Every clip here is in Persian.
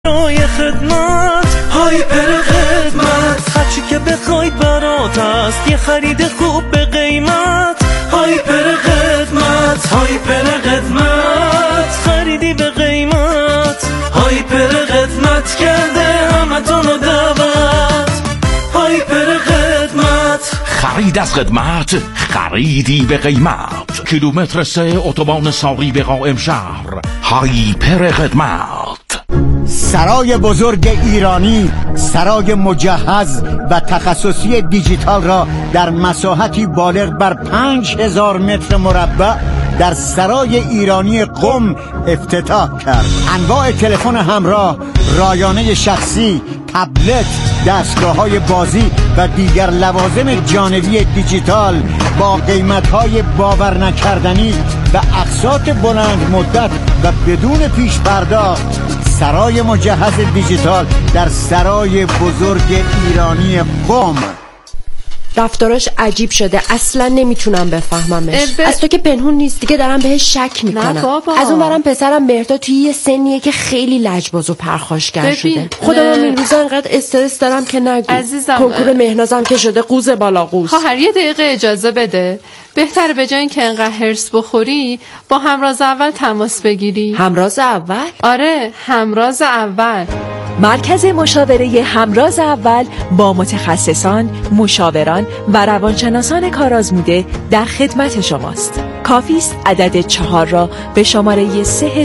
برای خدمت، هایپر خدمت. هرچی که بخواید برات است، یه خرید خوب به قیمت. هایپر خدمت، هایپر خدمت، خریدی به قیمت. هایپر خدمت کرده همتونو دعوت. هایپر خدمت، خرید از خدمت، خریدی به قیمت. کیلومتر 3 اتوبان ساقی به قائم شهر. هایپر خدمت. سرای بزرگ ایرانی، سرای مجهز و تخصصی دیجیتال را در مساحتی بالغ بر 5000 متر مربع در سرای ایرانی قم افتتاح کرد. انواع تلفن همراه، رایانه شخصی، تبلت، دستگاه‌های بازی و دیگر لوازم جانبی دیجیتال با قیمت‌های باور نکردنی و اقساط بلند مدت و بدون پیش پرداخت. سرای مجهز دیجیتال در سرای بزرگ ایرانی قم. رفتاراش عجیب شده، اصلا نمیتونم بفهممش. از تو که پنهون نیست دیگه، دارم بهش شک میکنم. از اون برم پسرم مهرداد توی یه سنیه که خیلی لجباز و پرخاشگر شده. خودم این روزا انقدر استرس دارم که نگو. عزیزم، کنکور مهنازم که شده قوز بالا قوز. خواهر یه دقیقه اجازه بده. بهتره به جای اینکه انقدر هرس بخوری با همراز اول تماس بگیری. همراز اول؟ آره، همراز اول. مرکز مشاوره همراز اول با متخصصان، مشاوران و روانشناسان کارآزموده در خدمت شماست. کافی است عدد 4 را به شماره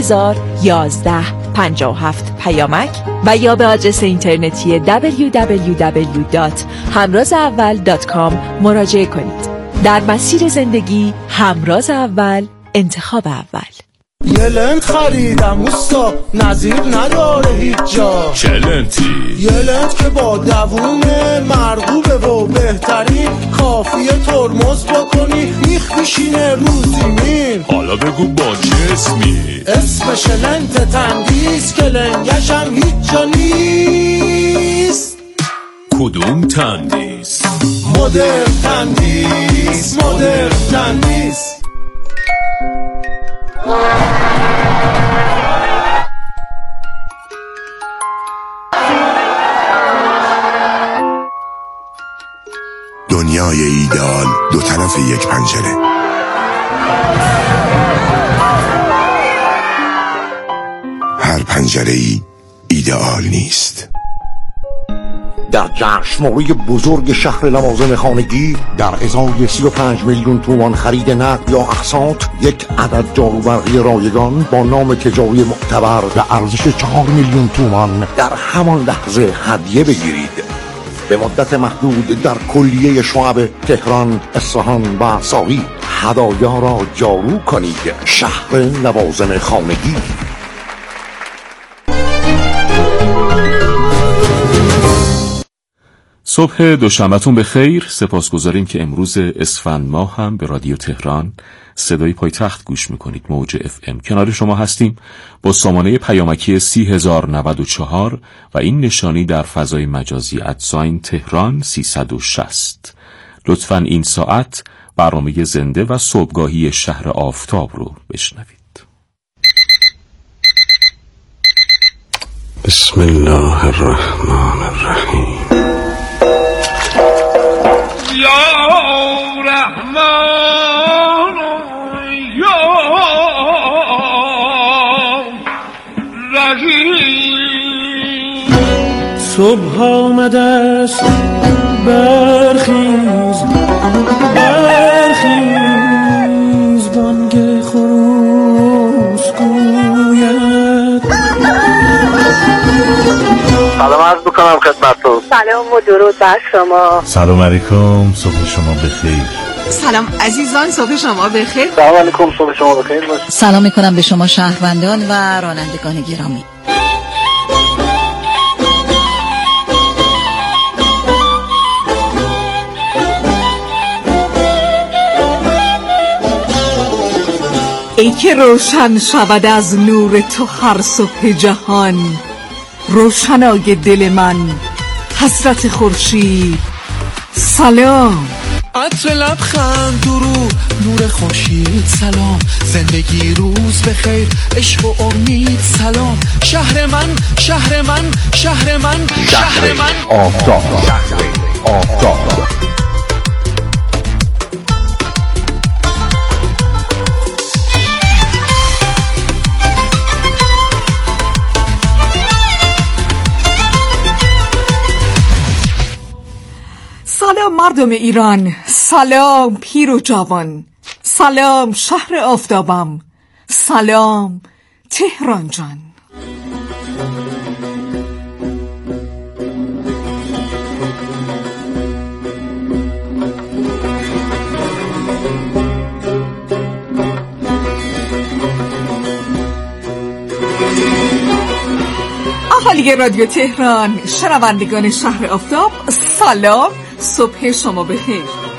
301157 پیامک و یا به آدرس اینترنتی www.hamrazaawal.com مراجعه کنید. در مسیر زندگی همراز اول، انتخاب اول. یه لنت خریدم اوستا، نظیر نداره هیچ جا. چه لنتی؟ یه لنت که با دوونه مرغوبه و بهترین، کافیه ترمز بکنی میخ میشینه رو زمین. حالا بگو با چه اسمی؟ اسمش لنت تندیس که لنگشم هیچ جا نیست. کدوم تندیس؟ مدرن تندیس، مدرن تندیس. دنیای ایدئال دو طرف یک پنجره. هر پنجره‌ای ایدئال نیست. در جشنواره بزرگ شهر لوازم خانگی در ازای 35 میلیون تومان خرید نقد یا اقساط، یک عدد جاروبرقی رایگان با نام تجاری معتبر و ارزش 4 میلیون تومان در همان لحظه هدیه بگیرید. به مدت محدود در کلیه شعب تهران، اصفهان و ساقی هدایا را جارو کنید. شهر لوازم خانگی. صبح دوشنبهتون بخیر. سپاسگزاریم که امروز اسفند ماه هم به رادیو تهران صدای پایتخت گوش میکنید. موج FM کنار شما هستیم با سامانه پیامکی 30094 و این نشانی در فضای مجازی @تهران 360. لطفاً این ساعت برنامه زنده و صبحگاهی شهر آفتاب رو بشنوید. بسم الله الرحمن الرحیم. یا رحمان یا رحیم. صبح آمده است، برخیز برخیز، بانگ خروس گوید. سلام عرض بکنم خدمتتون. سلام و درود بر شما. سلام علیکم، صبح شما بخیر. سلام عزیزان، صبح شما بخیر. سلام علیکم، صبح شما بخیر باشه. سلام میکنم به شما شهروندان و رانندگان گرامی. ای که روشن شود از نور تو هر صبح جهان، روشنای دل من حضرت خورشید سلام. عطر لبخند درود نور خورشید سلام زندگی روز بخیر عشق و امید سلام شهر من شهر من شهر من شهر من آفتاب سلام مردم ایران، سلام پیر و جوان، سلام شهر آفتابم، سلام تهران جان. اهالی رادیو تهران، شنوندگان شهر آفتاب، سلام، صبح شما بخیر.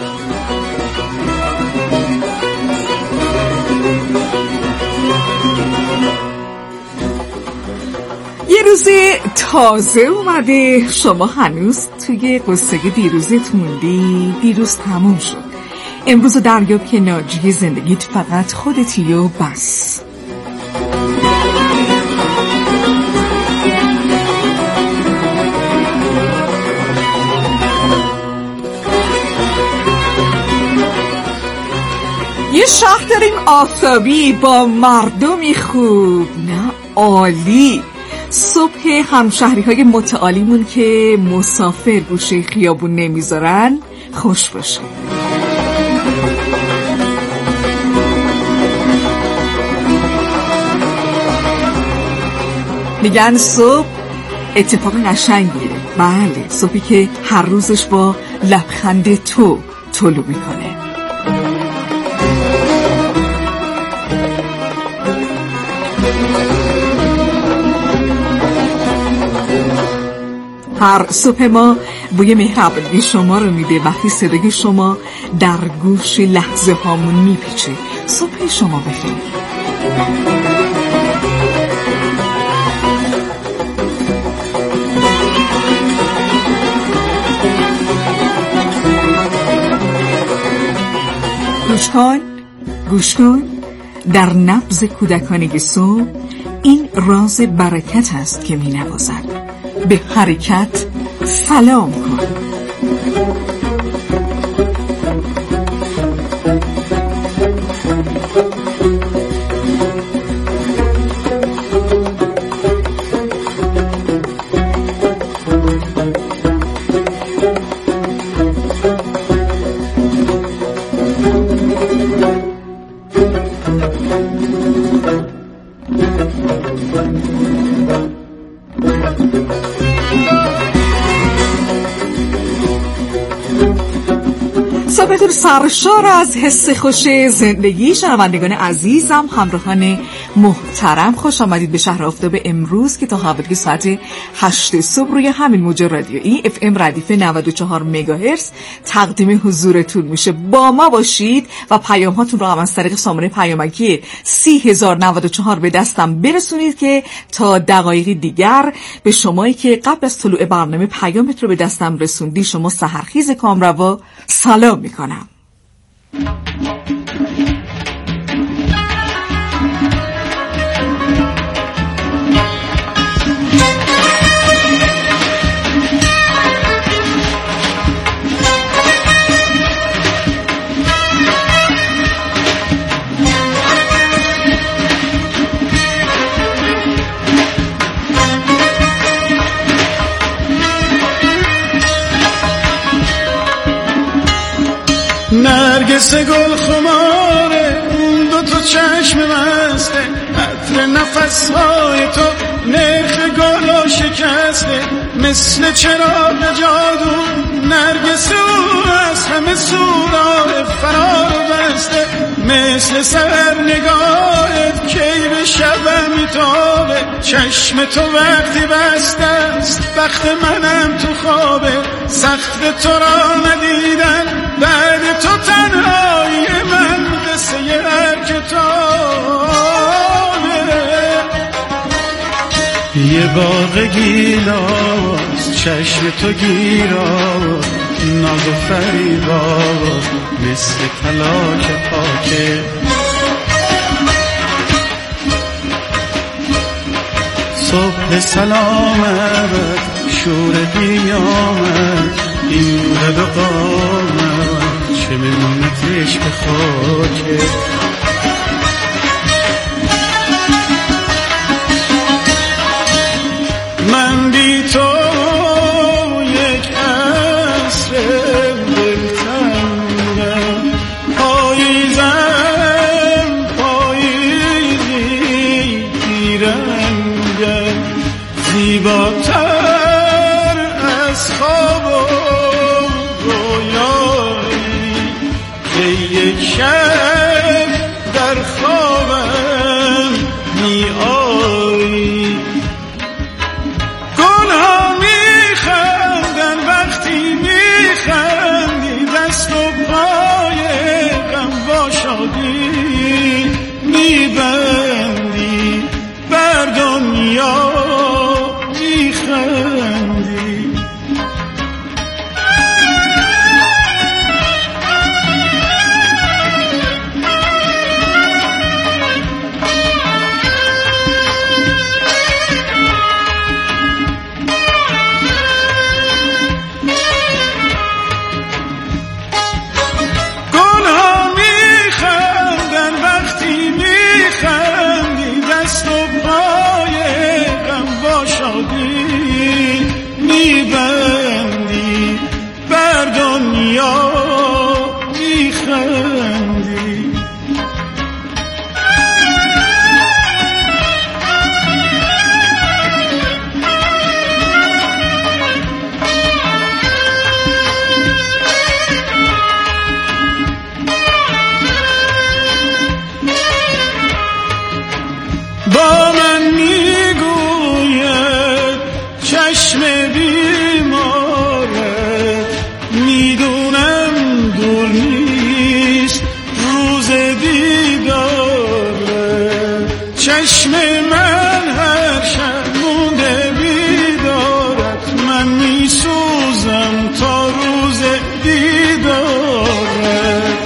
یه روز تازه اومده، شما هنوز توی قصه دیروزت موندی، دیروز تموم شد. امروز دریاب که ناجی زندگیت فقط خودتی و بس. یه شهر داریم آفتابی با مردمی خوب، نه عالی. صبح همشهری های متعالیمون که مسافر گوشه خیابون نمیذارن خوش باشه. میگن صبح اتفاق قشنگیه. بله، صبحی که هر روزش با لبخند تو طلوع میکنه. هر صبح ما بوی مهربانی شما رو میده وقتی صدای شما در گوش لحظه هامون میپیچه. صبح شما بخیر. گوش کن در نبض کودکانگی صبح این راز برکت است که می نوازد. به حرکت سلام کن. صبحتون سرشار از حس خوش زندگی. شنوندگان عزیزم، همراهان محترم، خوش آمدید به شهر آفتاب امروز که تا حوالی ساعت 8 صبح روی همین موج رادیویی FM ردیف 94 مگاهرتز تقدیم حضورتون میشه. با ما باشید و پیام هاتون رو هم از طریق سامانه پیامکی 30094 به دستم برسونید که تا دقایقی دیگر به شمایی که قبل از طلوع برنامه پیامت رو به دستم رسوندی، شما سحرخیز کامروا، سلام میکنم. نرگس گل خماره اون دو تا چشم مسته، عطر نفسهای تو نرخ گلا شکسته، مثل چراغ جادو نرگس او از همه سورای فرار بسته، مثل سر نگاهت کی به شبم میتابه، چشم تو وقتی بسته است بخت منم تو خوابه، سخت تو را ندیدن بعد تو تنهایی من قصه هر کتابه، یه باغ گیلاس چشم تو گیرا ناز و فریبا مثل طلا که پاکه صبح سلامت شور قیامت این قد و قامت چه منتش به خاکه من بی تو یک عصر دلتنگم پاییزم پاییزی بیرنگم زیباتر از خواب و رویایی که یک شب در خوابم می آیی گلها میخندن وقتی میخندی دست و پای غم با شادی میبندی بر دنیا میخندی میبندی بر دنیا میخندی با من میگوید چشم بیمارت میدونم دور نیست روز دیدارت چشم من هر شب مونده بیدارت من میسوزم تا روز دیدارت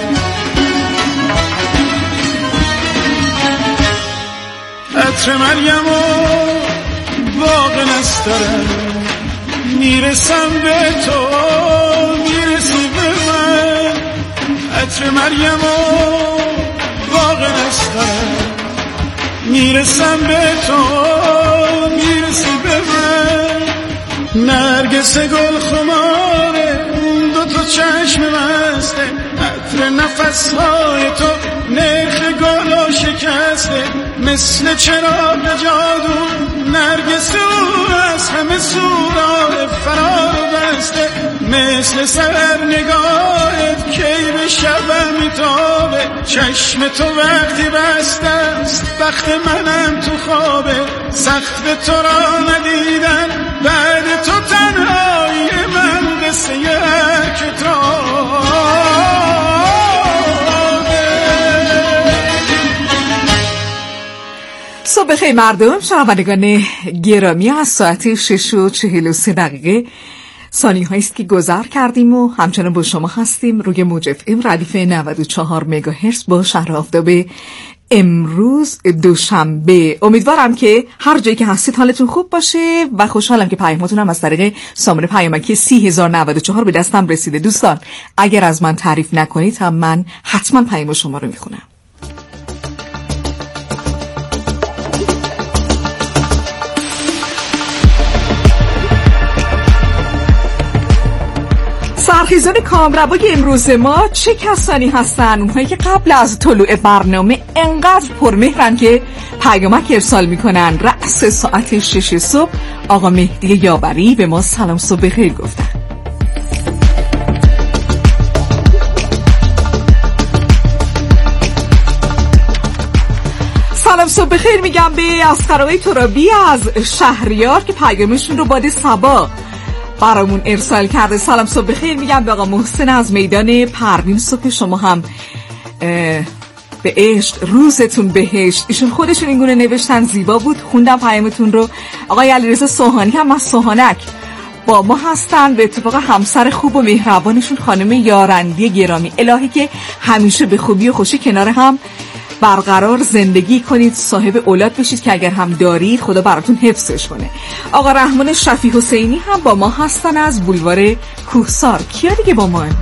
عطر مریم و باغ نسترن میرسم به تو میرسی به من عطر مریم و باغ نسترن میرسم به تو میرسی به من نرگس گل خماره دو تا چشم مسته عطر نفسهای تو نرخ گلا شکسته مثل چراغ جادو نرگس او از همه سورای فرار بسته مثل سر نگاهت کی به شبم میتابه چشم تو وقتی بسته است بخت منم تو خوابه سخت به تو را ندیدن بعد تو تنهایی من قصه کتابه صبح خیلی مردم شنوندگان گرامی از ساعت 6:43 ثانیه هاییست که گذر کردیم و همچنان با شما هستیم روی موج اف ام ردیف 94 مگاهرتز با شهر آفتاب امروز دوشنبه. امیدوارم که هر جایی که هستید حالتون خوب باشه و خوشحالم که پیاماتون هم از طریق سامانه پیامکی 30094 به دستم رسیده. دوستان اگر از من تعریف نکنید هم من حتما پیام شما رو میخونم. سرخیزان کامروای امروز ما چه کسانی هستن؟ اونهایی که قبل از طلوع برنامه انقدر پرمهرن که پیامک ارسال میکنن. رأس ساعت 6 صبح آقا مهدی یاوری به ما سلام صبح بخیر گفتن. سلام صبح بخیر میگم به اسقرآقای ترابی از شهریار که پیامشون رو باد صبا برامون ارسال کرده. سلام صبح بخیر میگم به آقا محسن از میدان پروین. صبح شما هم به عشق، روزتون بهشت. ایشون خودشون اینگونه نوشتن، زیبا بود، خوندم پیامتون رو. آقای علیرضا سوهانی هم از سوهانک با ما هستن. به اتفاق همسر خوب و مهربانشون خانم یارندی گرامی، الهی که همیشه به خوبی و خوشی کنار هم برقرار زندگی کنید، صاحب اولاد بشید که اگر هم دارید خدا براتون حفظش کنه. آقا رحمان شفیع حسینی هم با ما هستن از بولوار کوهسار. کیا دیگه با ما؟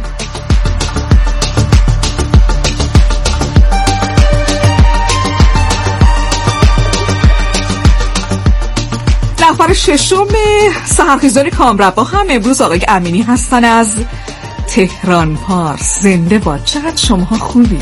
نفر ششم سحرخیزان کامربا هم امروز آقای امینی هستن از تهران پارس. زنده باد. چقدر شماها خوبی.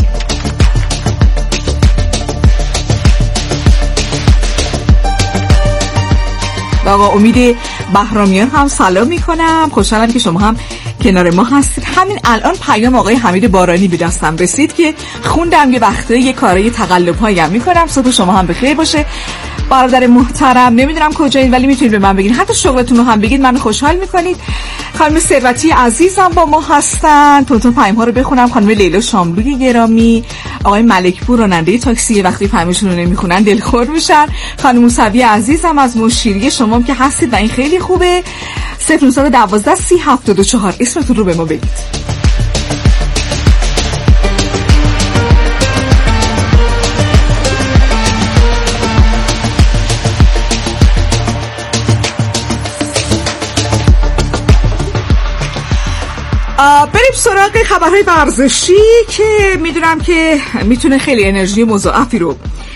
آقا امید بهرامیان هم سلام میکنم، خوشحالم که شما هم کنار ما هستید. همین الان پیام آقای حمید بارانی به دستم رسید که خوندم یه وقته یه کارای تقلب‌هایی هم میکنم. صبح شما هم بخیر باشه. برادر محترم، نمیدونم کجایید ولی میتونید به من بگید، حتی شغلتون رو هم بگید، منو خوشحال میکنید. خانم ثروتی عزیزم با ما هستن. تون پیام ها رو بخونم. خانم لیلا شاملوی گرامی، آقای ملکپور راننده تاکسی، وقتی پیامشون رو نمیخونن دلخور میشن. خانم موسوی عزیزم از مشیری، شما که هستید و این خیلی خوبه. 0912 3074 اسمتون رو به ما بگید. بریم سراغ خبرهای ورزشی که میدونم که میتونه خیلی انرژی مضاعفی رو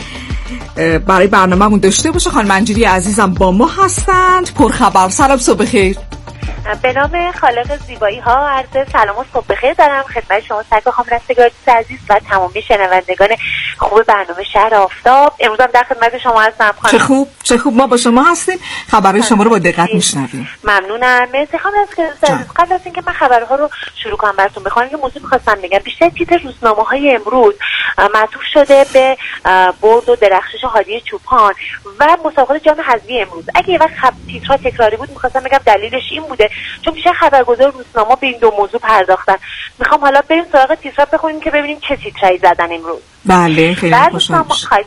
برای برنامه‌مون داشته باشه. خانم منجری عزیزم با ما هستند. پرخبر. سلام، صبح بخیر. به نام خالق زیبایی ها عرض سلام و صبح بخیر دارم خدمت شما سرکار رستگار عزیز و تمامی شنوندگان خوب برنامه شهر آفتاب. امروز هم در خدمت شما هستم خانم. چه خوب ما با شما هستیم. خبرهای شما رو با دقت میشنویم. ممنونم. مرسی خانم عزیز. قبل از اینکه من خبرها رو شروع کنم براتون بخونم یه موضوع می‌خواستم بگم. بیشتر تیتر روزنامه‌های امروز معطوف شده به برد و درخشش هادی چوپان و مسابقات جام حذفی امروز. اگه یه وقت تیترها تکراری بود می‌خواستم بگم دلیلش این بوده چون بیشتر خبرگزار روزنامه به این دو موضوع پرداختن. میخوام حالا بریم سراغ تیترها بخونیم که ببینیم چه تیترایی زدن امروز. بله خیلی خوشحال میشم.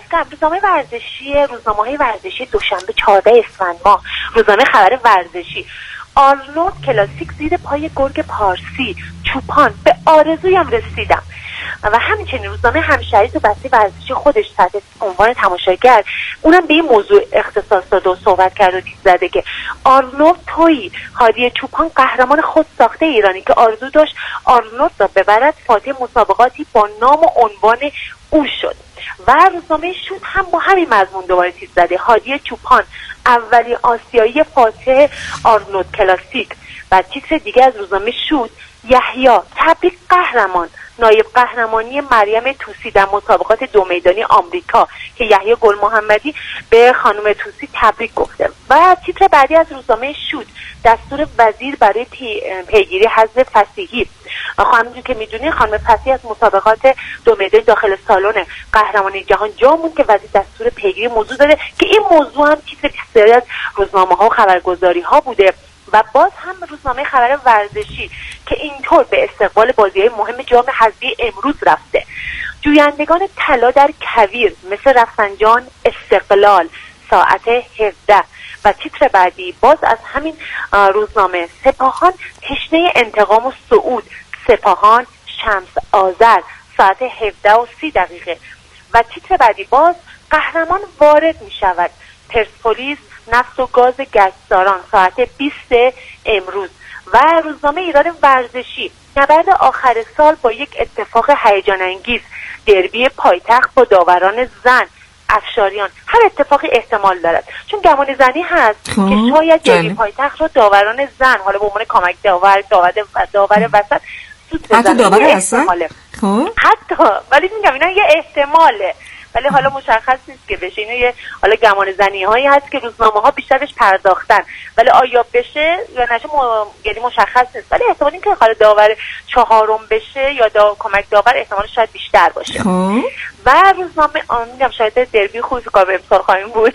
روزنامه‌های ورزشی دوشنبه 14 اسفند ماه. روزنامه خبر ورزشی: آرنولد کلاسیک زیر پای گرگ پارسی، چوپان به آرزویم رسیدم. و همچنین روزنامه همشهری تو بسته ورزشی خودش تحت عنوان تماشاگر اونم به این موضوع اختصاص داده و صحبت کرد و دید زده که آرنولد تویی، هادی چوپان قهرمان خود ساخته ایرانی که آرزو داشت آرنولد را ببرد فاتح مسابقاتی با نام و عنوان او شد. و روزنامه شوت هم با همین مضمون دوباره تیتر زده: هادی چوپان اولین آسیایی فاتح آرنولد کلاسیک. و تیتر دیگه از روزنامه شوت: یحیی تبریک قهرمان، نایب قهرمانی مریم توسی در مسابقات دو میدانی آمریکا که یحیی گل محمدی به خانم توسی تبریک گفته. و تیتر بعدی از روزنامه شوت: دستور وزیر برای پیگیری حذف فصیحی. خانم که میدونی خانم فصیحی از مسابقات دو میدانی داخل سالن قهرمانی جهان جا موند که وزیر دستور پیگیری موضوع داده که این موضوع هم تیتر بسیاری از روزنامه‌ها و خبرگزاری‌ها بوده. و باز هم روزنامه خبر ورزشی که اینطور به استقبال بازی‌های مهم جام حذفی امروز رفته: جویندگان طلا در کویر مثل رفسنجان استقلال ساعت 17. و تیتر بعدی باز از همین روزنامه: سپاهان تشنه انتقام و صعود، سپاهان شمس آذر ساعت 17:30. و تیتر بعدی باز: قهرمان وارد می شود، پرسپولیس نفت و گاز گچساران ساعت 20 امروز. و روزنامه ایران ورزشی: نبرد آخر سال با یک اتفاق هیجان انگیز، دربی پایتخت با داوران زن افشاریان. هر اتفاقی احتمال دارد چون گمان زنی هست که شاید دربی پایتخت رو داوران زن حالا به عنوان کمک داور وسط سود بزنن. حتی داور احتماله. حتی ولی میگم اینا یه احتماله ولی حالا مشخص نیست که بشه. اینو یه حالا گمان زنی هایی هست که روزنامه ها بیشتر بهش پرداختن ولی آیا بشه یا نشه یعنی مشخص نیست. ولی احتمال این که حالا داور چهارم بشه یا کمک داور احتمال شاید بیشتر باشه. و روزنامه میگم شاید دربی خوبی کار به امسال خواهیم بود.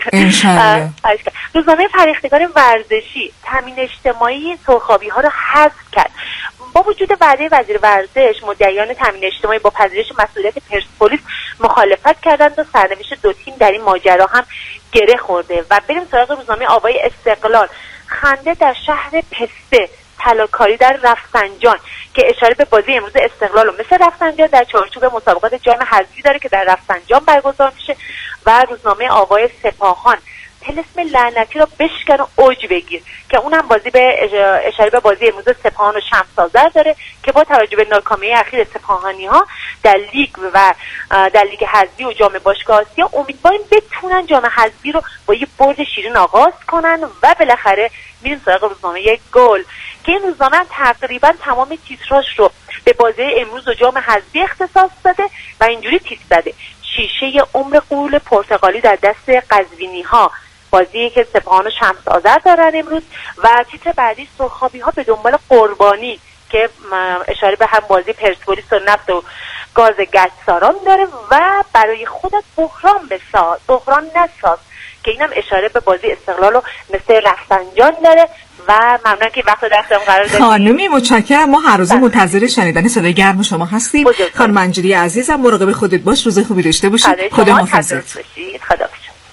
روزنامه فرهیختگان ورزشی: تامین اجتماعی سرخابی ها رو حذف کرد. با وجود وعده وزیر ورزش، مدعیان تامین اجتماعی با پذیرش مسئولیت پرسپولیس مخالفت کردند و سرنوشت دو تیم در این ماجرا هم گره خورده. و بریم سراغ روزنامه آوای استقلال: خنده در شهر پسته، طلاکاری در رفسنجان که اشاره به بازی امروز استقلال و مثل رفسنجان در چارچوب مسابقات جام حذفی داره که در رفسنجان برگزار میشه و روزنامه آوای سپاهان طلسم لعنتی را بشکن و اوج بگیر که اونم بازی به اشاره به بازی امروز سپاهان و شمس آذر داره که با توجه به ناکامی اخیر سپاهانی ها در لیگ و در لیگ حذفی و جام باشگاه آسیا امیدواریم بتونن جام حذفی رو با یه برد شیرین آغاز کنن و بالاخره میریم سراغ روزنامه گل که این روزنامه تقریبا تمام تیتراژ رو به بازی امروز و جام حذفی اختصاص داده و اینجوری تیتر زده: شیشه عمر غول پرتغالی در دست قزوینی ها، بازی که سپاهان و شمس آذر دارن امروز. و تیتر بعدی سرخابی ها به دنبال قربانی که اشاره به هم بازی پرسپولیس و نفت و گاز گچساران داره و برای خودت بحران نساز که اینم اشاره به بازی استقلال و مثل رفسنجان داره. و ممنون که وقت دستم قرار دادید. خانمی متشکرم. ما هر روز منتظر شنیدن صدای گرم شما هستیم. خانم منجری عزیزم مراقب خودت باش، روز خوبی داشته باشید. خدا حافظت. خدا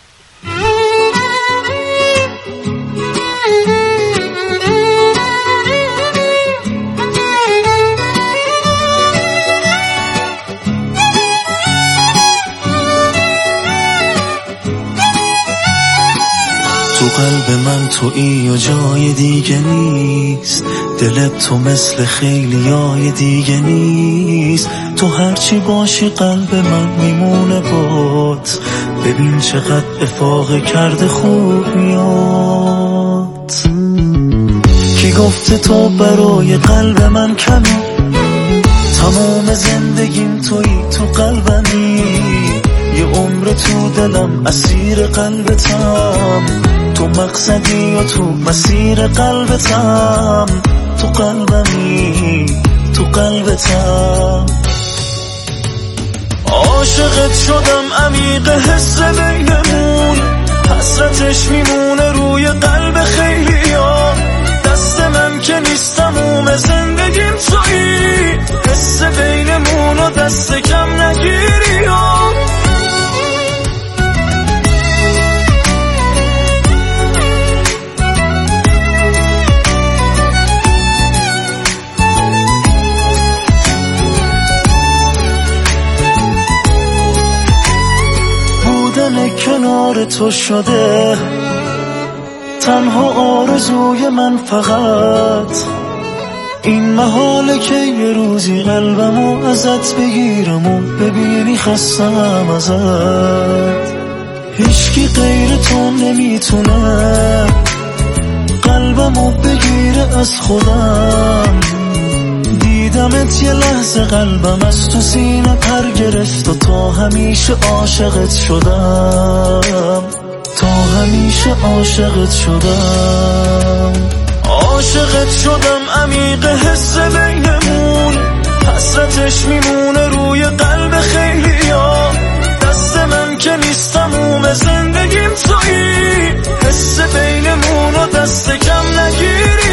تو قلب من تویی و جای دیگه نیست، دلت تو مثل خیلیای دیگه نیست. تو هرچی باشی قلب من میمونه بات، ببین چقدر افاقه کرده خوب میاد. کی گفته تو برای قلب من کمی، تمام زندگیم تویی تو قلبمی. یه عمر تو دلم اسیر قلبتم، تو مقصدی و تو مسیر قلبتم. تو قلبمی تو قلبتم، عاشقت شدم عمیق حس بینمون، حسرتش میمونه روی قلب خیلیا. دست من که نیست تموم زندگیم تویی، حس بینمون و دست کم نگیری. کنار تو شده تنها آرزوی من، فقط این محاله که یه روزی قلبمو ازت بگیرم و ببینی خستم ازت. هیچکی غیر تو نمیتونه قلبمو بگیره از خودم. دیدمت یه لحظه قلبم از تو سینه پر گرفت و تا همیشه عاشقت شدم، تا همیشه عاشقت شدم. عاشقت شدم عمیق حس بینمون، حسرتش میمونه روی قلب خیلیا. دست من که نیست تموم زندگیم تویی، حس بینمون و دست کم نگیری.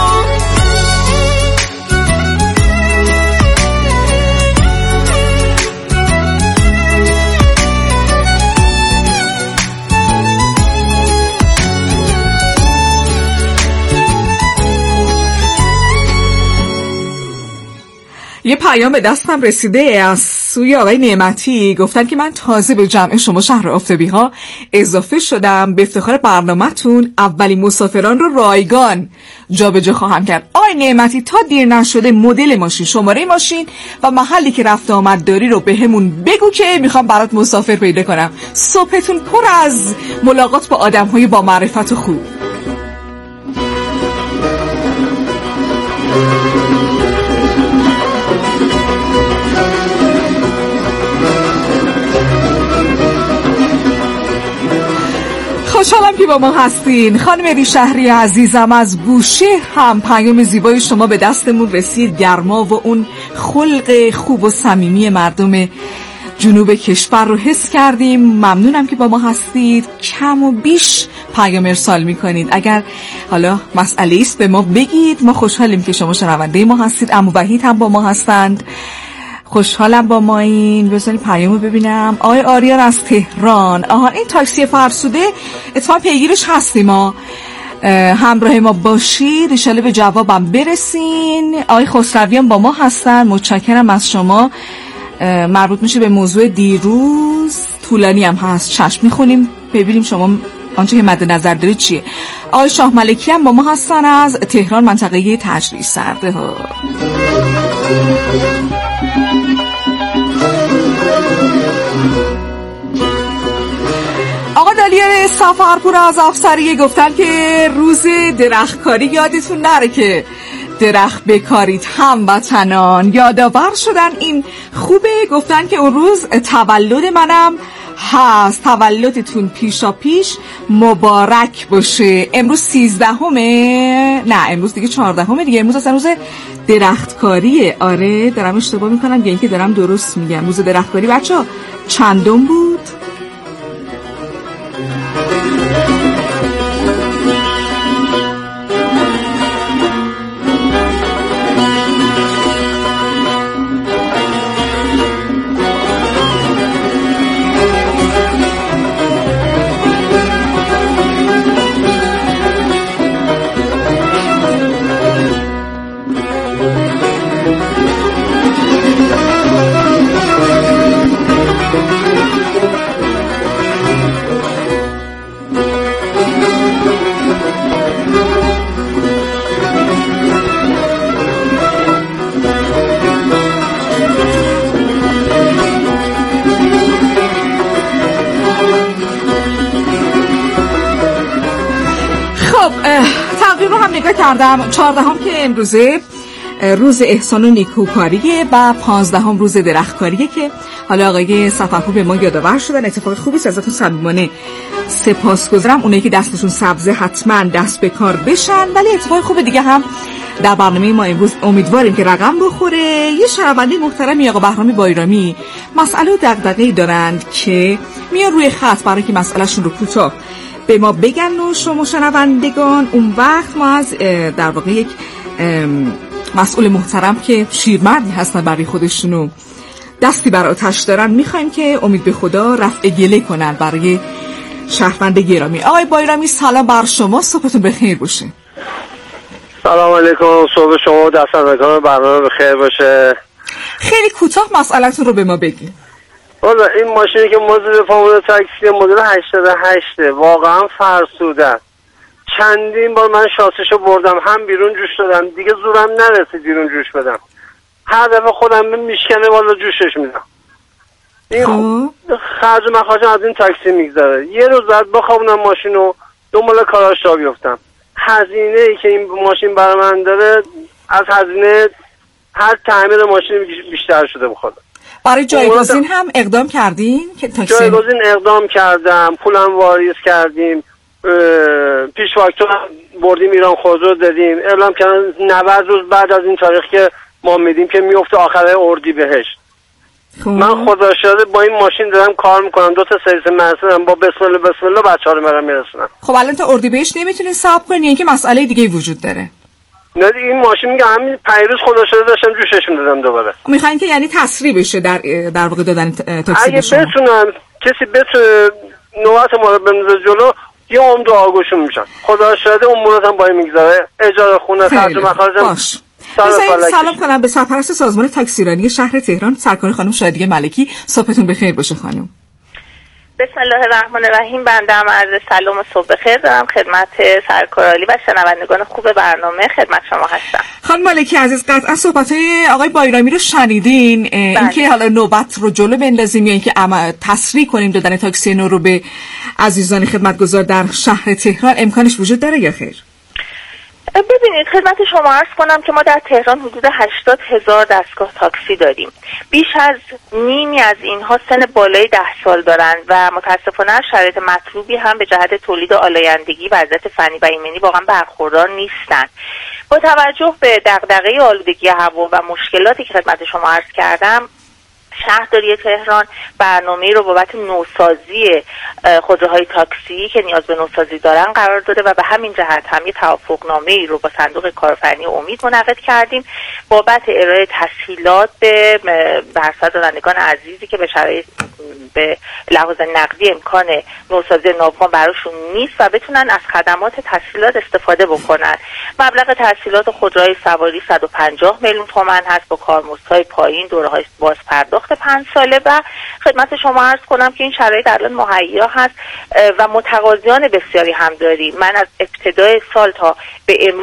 یه پیام به دستم رسیده از سوی آقای نعمتی، گفتن که من تازه به جمع شما شهر آفتابی ها اضافه شدم، به افتخار برنامه‌تون اولین مسافران رو رایگان جابجا خواهم کرد. آقای نعمتی تا دیر نشده مدل ماشین، شماره ماشین و محلی که رفت آمد داری رو بهمون بگو که میخوام برات مسافر پیدا کنم. صبحتون پر از ملاقات با آدم‌های با معرفت و خوب. خوشحالم که با ما هستین. خانم ری شهری عزیزم از بوشهر هم پیام زیبای شما به دستمون رسید. گرما و اون خلق خوب و صمیمی مردم جنوب کشور رو حس کردیم. ممنونم که با ما هستید. کم و بیش پیام ارسال میکنید. اگر حالا مسئله است به ما بگید. ما خوشحالیم که شما شنونده ما هستید. عمو وحید هم با ما هستند. خوشحالم با ما. این بذارید پیامو ببینم. آقای آریان از تهران. این تاکسی فرسوده اتفاقا پیگیرش هستیم ما. همراه ما باشید، ان شاءالله به جوابم برسین. آقای خسرویان با ما هستن، متشکرم از شما. مربوط میشه به موضوع دیروز، طولانی هم هست، چشم میخونیم ببینیم شما آنچه که مد نظر دارید چیه. آقای شاه ملکی هم با ما هستن از تهران، منطقه تجریش سرده ها. آقا دالیر سفرپور از افسریه گفتن که روز درختکاری یادتون نره که درخت بکارید هموطنان. یادآور شدن این خوبه، گفتن که اون روز تولد منم هست، تولدتون پیشا پیش مبارک باشه. امروز 13 نه امروز دیگه 14 دیگه، امروز اصلا روز درختکاریه. آره دارم اشتباه میکنم یا اینکه دارم درست میگم؟ روز درختکاری بچه ها چندم بود؟ تقریبا هم نگاه کردم. 14 که امروزه روز احسان و نیکوکاریه و 15 روز درختکاریه که حالا آقای سفرپور به ما یادآور شدن. اتفاق خوبی است، ازتون صمیمانه سپاسگزارم. اونایی که دستشون سبزه حتما دست به کار بشن. ولی اتفاق خوب دیگه هم در برنامه ما امروز امیدواریم که رقم بخوره. یه شنونده محترمی آقا بهرامی بایرامی مسئله و دغدغه‌ای دارند که میان روی خط برای که مسئلهشون رو کوتاه به ما بگن و شما شنوندگان اون وقت ما از در واقع یک مسئول محترم که شیرمردی هستن برای خودشونو دستی بر آتش دارن میخوایم که امید به خدا رفع گله کنن برای شهروند گرامی. آقای بایرامی سلام بر شما، صبحتون بخیر باشه. سلام علیکم، صبح شما دستندگان برنامه بخیر باشه. خیلی کوتاه مسئله‌تون رو به ما بگید. والا این ماشینی که ما زیر پامون تاکسی مدل 88 واقعا فرسوده. چندین بار من شاسشو بردم، هم بیرون جوش دادم، دیگه زورم نرسید بیرون جوش بدم. هر دفعه خودم میشکنه والا جوشش میدم. این خرج مخارجم از این تاکسی میگذره. یه روز بعد بخوابونم ماشینو دنبال کاراش را بیفتم. هزینه ای که این ماشین برای من داره از هزینه هر تعمیر ماشین بیشتر شده بخواد. برای جایگزین هم اقدام کردین که تاکسی؟ جایگزین اقدام کردم، پولم واریز کردیم، پیش فاکتور بردیم ایران خودرو دادیم، اعلام کردن 90 روز بعد از این تاریخ که ما میدیم که میفته آخره اردیبهشت. من خدا شده با این ماشین دارم کار میکنم، 2 تا سرویس مرسدم، با بسم الله بچه‌ها رو میرم میرسونم. خب الان تا اردیبهشت نمیتونین صبر کنین یا اینکه مسئله دیگه وجود داره؟ نه این ماشین میگه همین پیروز خدا شده داشتم جوششون دادم دوباره. میخواین که یعنی تسریع بشه در واقع دادن تاکسی اگه بتونم کسی بتونه نوبت ما رو بندازه جلو یه عمر آگوشون میشن. خدا شده اون مونتم با این میگذاره، اجاره خونه خرج مخارجم. باش سلام کنم به سرپرست سازمان تاکسیرانی شهر تهران سرکار خانم شادیه ملکی. صبحتون بخیر باشه خانم. بسم الله الرحمن الرحیم. بنده هم عرض سلام و صبح بخیر دارم خدمت سرکار عالی و شنوندگان خوب برنامه. خدمت شما هستم. خانم ملکی عزیز، قطعا صحبت‌های آقای بایرامی رو شنیدین. اینکه حالا نوبت رو جلو بندازیم یا اینکه تسریع کنیم دادن تاکسی نو رو به عزیزان خدمتگزار در شهر تهران، امکانش وجود داره یا خیر؟ ببینید خدمت شما عرض کنم که ما در تهران حدود 80,000 دستگاه تاکسی داریم. بیش از نیمی از اینها سن بالای 10 سال دارند و متاسفانه شرایط مطلوبی هم به جهت تولید آلایندگی وضعیت فنی و ایمنی واقعا برخوردار نیستند. با توجه به دغدغه آلودگی هوا و مشکلاتی که خدمت شما عرض کردم، شهرداری تهران برنامه‌ای رو بابت نوسازی خودروهای تاکسی که نیاز به نوسازی دارن قرار داده و به همین جهت هم یه توافقنامه‌ای رو با صندوق کارآفرینی امید منعقد کردیم بابت ارائه تسهیلات به برصد رانندگان عزیزی که به لحاظ نقدی امکان نوسازی ناوگان براشون نیست و بتونن از خدمات تسهیلات استفاده بکنن. مبلغ تسهیلات خودروهای سواری 150 میلیون تومان هست با کارمزدهای پایین، دوره‌های باز پرداخت 5 ساله و خدمت شما عرض کنم که این شرایط الان مهیا هست و متقاضیان بسیاری هم داریم. من از ابتدای سال تا به امروز